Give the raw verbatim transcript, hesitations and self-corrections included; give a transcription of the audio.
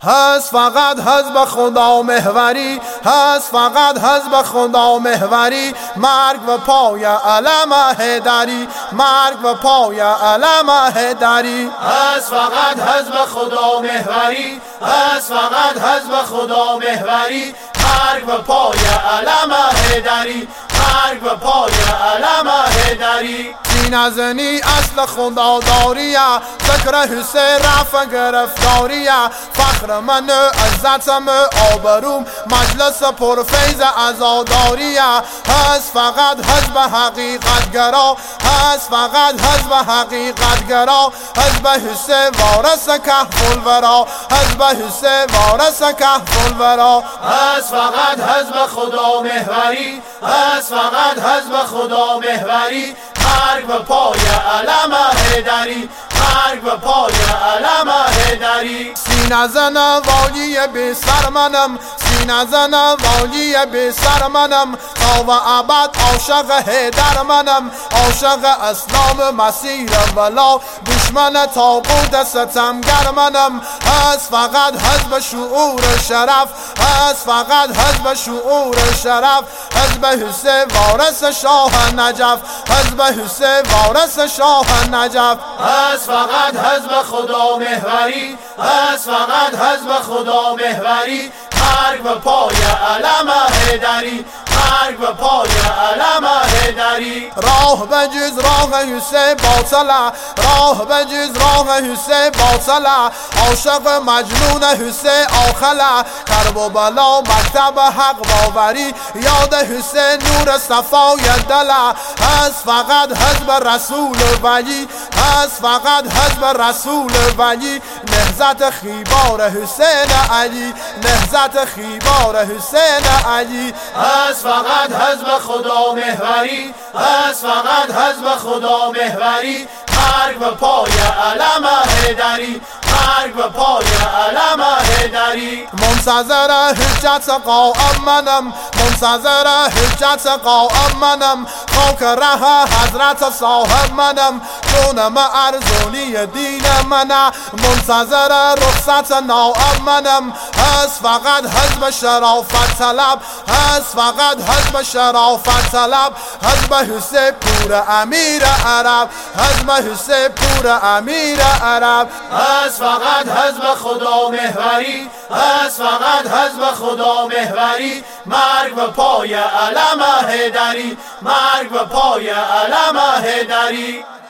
هست فقط حزب خدا محوری، هست فقط حزب خدا محوری. مرگ و پای علم حیدری، مرگ و پای علم حیدری. هست فقط حزب خدا محوری، هست فقط حزب خدا محوری. مرگ و پای علم حیدری، مرگ و پای علم حیدری. سینه زنی اصل خدا داریه، ذکر حسین رفع گرفتاریه. فخر من عزتم آبروم، مجلس پرفیض عزاداریه. هست فقط حزب حقیقت گرا، هست فقط حزب حقیقت گرا. حزب حسین وارث کهف الورا، حزب حسین وارث کهف الورا. هست فقط حزب خدا محوری، هست فقط حزب خدا محوری. مرگ و پای علم حیدری، مرگ و پای علم حیدری. سینه زن والی بی سر منم، سینه زن والی بی سر منم. تا و ابد عاشق حیدر منم، عاشق اسلام مسیر ولا. دشمن طاغوت ستمگر منم. هست فقط حزب شعور شرف، هست فقط حزب شعور شرف. حزب حسین وارث شاه نجف، حزب حسین وارث شاه نجف. هست فقط حزب خدا محوری، هست فقط حزب خدا محوری. مرگ و پای علم حیدری، مرگ و پای علم حیدری. راه بجز راه حسین باطله، راه بجز راه حسین باطله. عاشق مجنون حسین آخله، کرب و بلا مکتب حق باوری. یاد حسین نور صفای دله. هست فقط حزب رسول ولی، هست فقط حزب رسول ولی. نهضت خیبار حسین علی، نهضت خیبار حسین علی. هست فقط حزب خدا محوری، هست فقط حزب خدا محوری. مرگ و پای علم حیدری، مرگ و پای علم حیدری. منتظر حجت قائم منم، منتظر حجت قائم منم. خاک ره حضرت صاحب منم، جونم ارزونی دین منم. منتظر رخصت نائب منم. هست فقط حزب شرافت طلب، هست فقط حزب شرافت طلب. حزب حسین پور امیر عرب، حزب حسین پور امیر عرب. هست فقط حزب خدا محوری، هست فقط حزب خدا محوری. مرگ و پای علم حیدری، مرگ و پای علم حیدری.